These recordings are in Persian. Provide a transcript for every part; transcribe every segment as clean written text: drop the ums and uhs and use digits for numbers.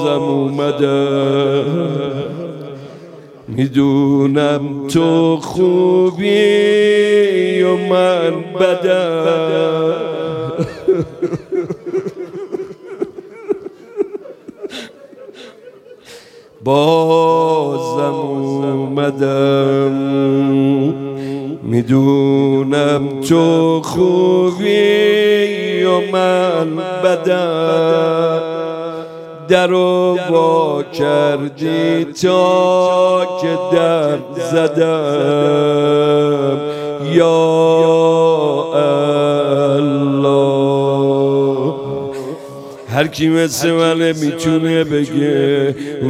بازم اومدم، میدونم تو خوبی و من بدم. بازم اومدم، میدونم تو خوبی و من بدم. درو وا کردی تا که در زدم. یا الله، هر کی مثل منه میتونه بگه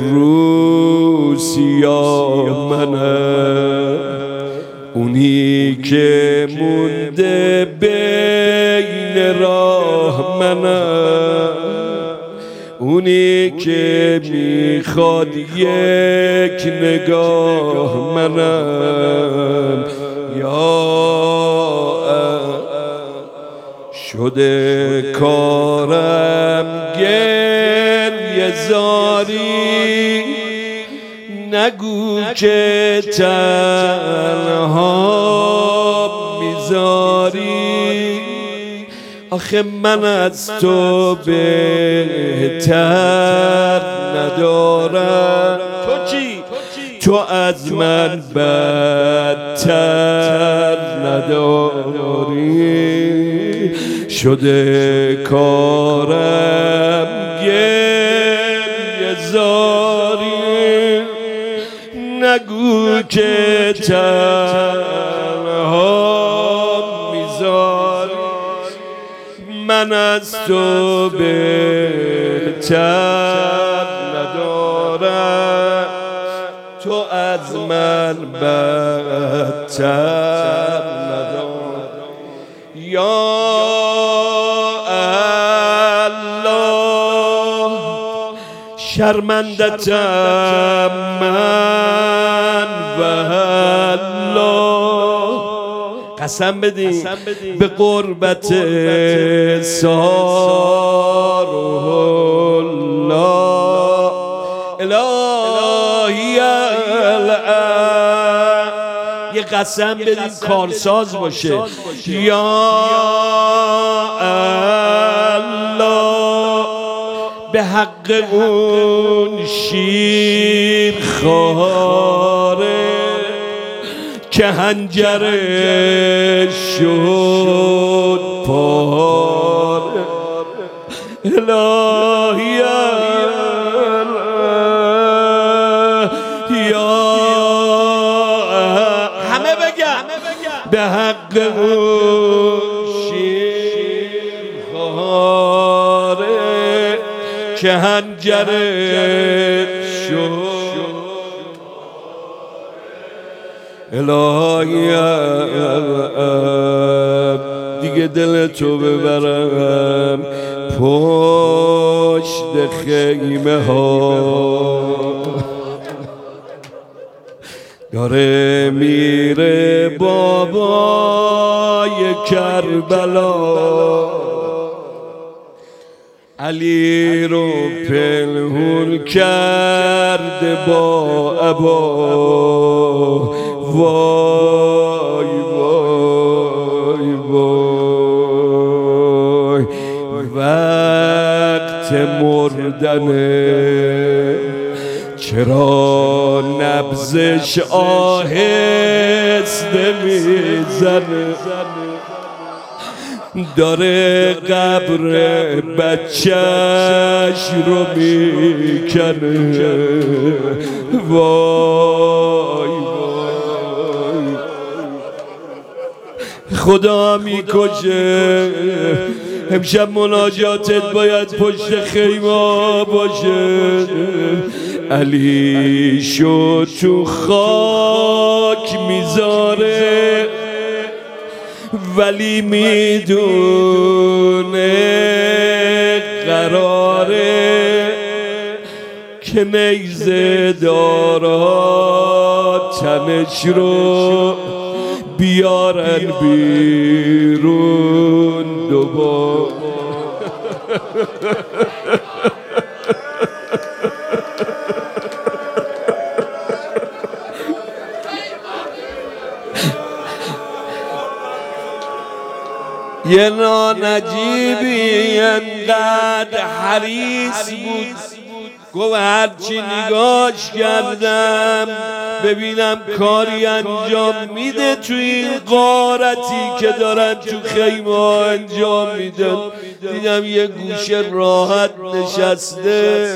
روسیا منم، اونی که مونده بین راه منم، اونی که میخواد یک نگاه منم. یا شده کارم گریه زاری، نگو که تنها میذاری. آخه من از تو بهتر ندارم، تو چی؟ تو از من بدتر نداری. شده کارم گریه زاری، نگو که تنها میذاری. من از تو بهتر ندارم، تو از من بدتر ندارم. یا الله، شرمندتم من والله. قسم بدین به قربت سار الله. الهی یه قسم بدین کارساز باشه. یا الله، به حق اون شیر خاره که هنجرش شد پاره. الهی یا همه بگن به حق اون شیر خاره که هنجرش شد. الهی دیگه دل تو ببرم پشت خیمه ها، داره میره بابای کربلا. علی رو پنهون کرده با ابا. وای وای وای، وقت مردنه، چرا نبضش آهسته میزنه؟ داره قبر بچهش رو میکنه. وای وای، خدا میکشه. امشب مناجاتت باید پشت خیمه باشه. علی شو تو خاک میذاره، ولی میدونه قراره که نیزه دارا تنش رو بیارن بیرون دوباره. یه نانجیبی انقدر حریص بود، گفت هرچی نگاش کردم ببینم کاری انجام میده توی این غارتی که دارن تو خیمه انجام میدن، دیدم یه گوشه راحت نشسته.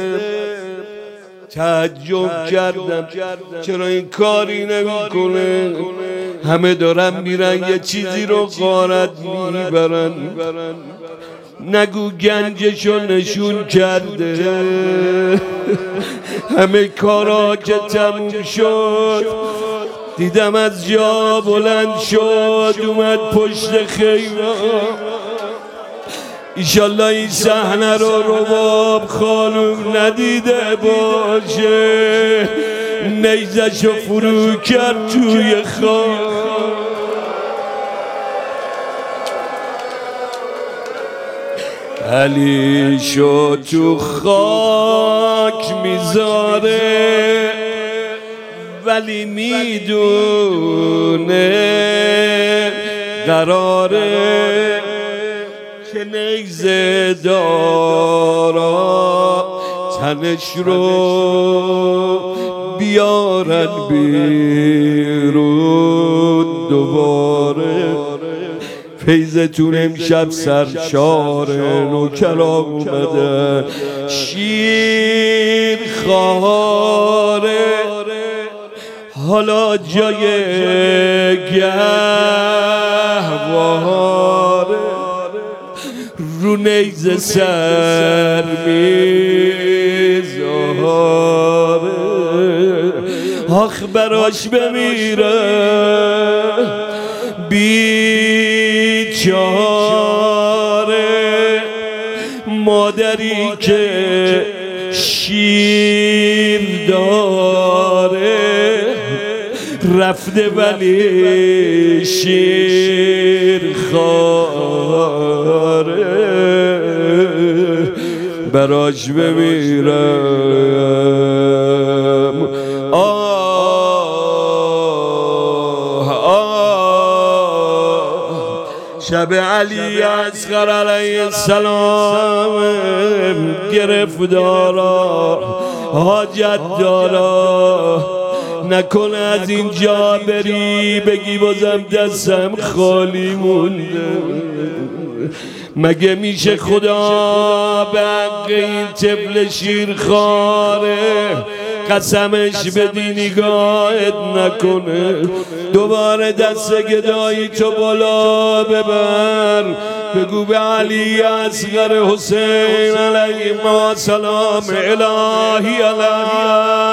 تعجب کردم چرا این کاری نمیکنه؟ همه دارن میرن یه چیزی رو غارت میبرن، نگو گنجشو نشون کرده. همه کارا که تموم شد دیدم از جا بلند شد اومد پشت خیمه. ایشالله این صحنه رو رباب خانوم ندیده باشه، نیزشو فرو کرد توی خاک. علی شو تو خاک میذاره ولی میدونه قراره که نیزه دارا تنش رو بیارن بیرون دوباره. فیضتون امشب سرشار نوکر آمده، شیر خاره حالا جای گهواره، رو نیزه سر میذاره. آخ براش بمیره بیچاره، مادری که شیر داره رفته ولی شیر خاره، براش بمیرم. شب علی اصغر علیه السلام گرفتارا حاجت دارا، نکنه از اینجا بری بگی بازم دستم خالی مونده. مگه میشه خدا به حق این طفل شیرخواره قسمش بدی نگاهت نکنه؟ دوباره دست گدایی تو بالا ببر، بگو به علی اصغر حسین علیه السلام الهی الهی